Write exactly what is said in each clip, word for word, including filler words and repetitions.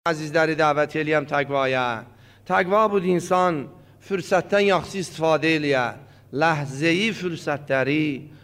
Azizləri dəvət eləyəm təqvaya. Təqva budur insan fürsətdən yaxşı istifadə eləyə, ləhzəyi fürsətləri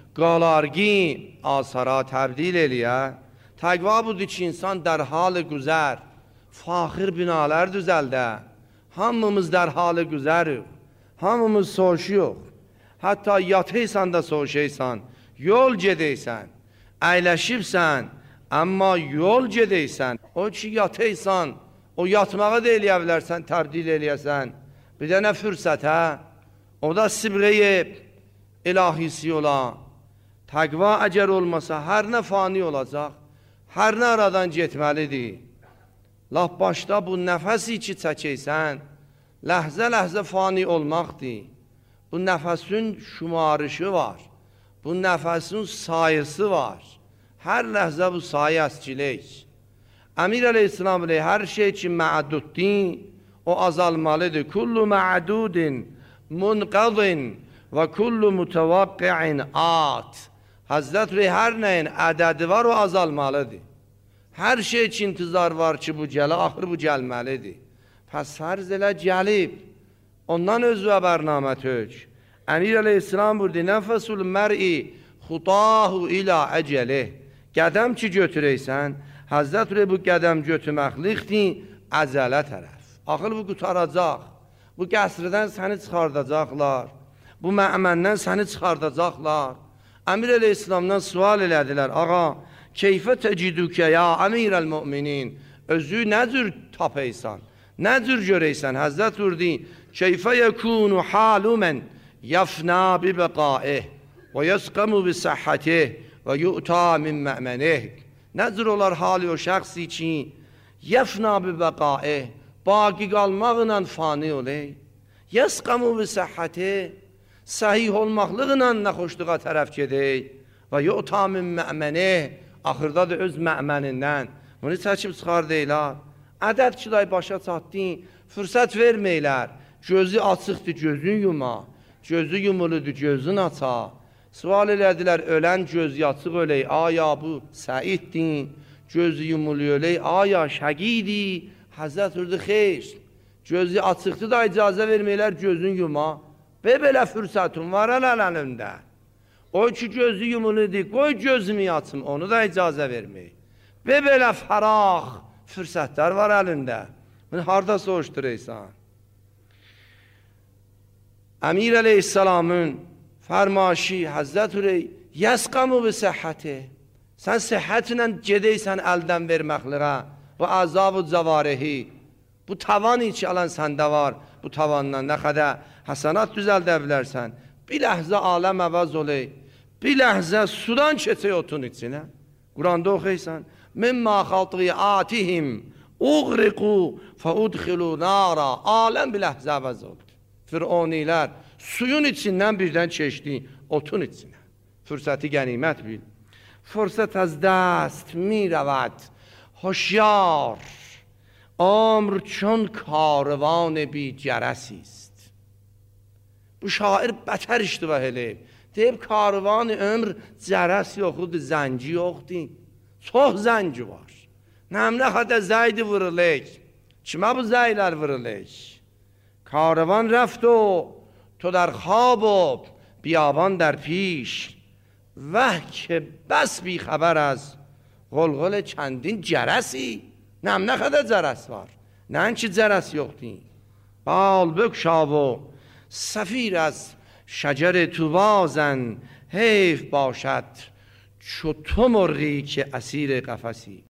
qalargi asara təbdil eləyə. Təqva budur ki, insan در حال güzər, faxir binalar düzəldə. Hamımız در حال güzərik, hamımız soğuşuq. Hətta yatıysan da soğuşaysan, yol gedəysən, əyləşibsən, amma yol gedəysən, o ki yatıysan, o yatmağa da eləyə bilərsən, təbdil eləyəsən. Bir də nə fürsət, hə? O da sibrəyib, ilahisi ola. Təqva əgər olmasa, hər nə fani olacaq, hər nə aradan getməlidir. Laf başda bu nəfəsi ki çəkəysən, ləhzə-ləhzə fani olmaqdır. Bu nəfəsin şumarışı var, bu nəfəsin sayısı var. Hər ləhzə bu sayı əskilək. Əmir əleyhissalam bilir, hər şey ki mə'duddir, o azalmalıdır. Kullu mə'dudin munqadin və kullu mutavaqqi'in at. Həzrət Rey, hər nəyin ədədi var, o azalmalıdır. Hər şey ki intizar var ki, bu gələ, axır bu gəlməlidir. Pəs fərz elə gəlib, ondan özü və bərnamə tök. Əmir əleyhissalam buyurdu, nəfəsul mər'i xudahu ilə əcəli. Qədəm ki götürəysən, Həzrət Rey bu qədəm götürməklikdir əcələ tərəf. Axır bu qutaracaq, bu qəsrdən səni çıxardacaqlar, bu mə'məndən səni çıxardacaqlar. Əmir əleyhissalamdan sual elədilər, ağa, keyfə təcidükə ya əmir əl-müminin, özü nə cür tapaysan, nə cür görəysən? Həzrət buyurdu, keyfə yəkunu halu mən yəfna bi bəqaih və yəsqəmu bi səhhətih və yu'ta min mə'mənih. Nə cür olar hali o şəxsi ki, yəfna bi bəqaih, baqi qalmaqla fani olay, yəsqəmu bi səhhətih, səhih olmaqlıqla nəxoşluğa tərəf gedək və yu'ta min mə'mənih, axırda da öz mə'mənindən bunu çəkib çıxar deyilər. Ədəd ki, day başa çatdın, fürsət verməylər, gözü açıqdır, gözün yuma, gözü yumuludur, gözün aça. Sual elədilər, ölən göz yaçıq ölək, aya bu səiddin, gözü yumuluyor ölək, aya şəqidi. Həzrət urdu, xeyr, gözü açıqdır da icazə verməylər, gözün yuma. Və belə fürsətin var əl-əlində. O ki gözü yumuludur, qoy gözümü yaçım, onu da icazə vermək. Və belə fəraq fürsətlər var əlində. Bunu harada soğuşduraysan? Əmir əleyhissalamın fərmaşı, Həzrət Rey, yəsqəmu bi səhhəti. Sən səhhətlə gedəysən əldən verməklərə və əzab-ı cəvarihi. Bu tavanı ki, alən səndə var, bu tavandan nə qədər həsənat düzəldə bilərsən. Bir ləhzə aləm əvəz olay, bir ləhzə sudan keçək otun içinə. Quranda oxuysan, Mimma xati'atihim uğriqu fəudxilu nara. Aləm bir ləhzə əvəz oldu. Fironilər suyun içindən birdən keçdi otun içinə. Fürsəti qənimət bil. Fürsət az dəst mi rəvad. Hoşyar. Amr çون کاروان بی جرسی است. Bu şair bətər iştibah eləyib. Deyib, karvan ömr cərəs yoxudur, zənci yoxdur. Çox zənci var. Nəmlə xədə zəydi vurulək. Kimə bu zəylər vurulək? Karvan rəft o, تو در خواب و بیابان در پیش وه که بس بی خبر از غلغل چندین جرسی. نم نخده جرس var. نه انچه جرس یختی. بال بکشا و سفیر از شجر توبازن حیف باشد چو تو مرغی که اسیر قفسی.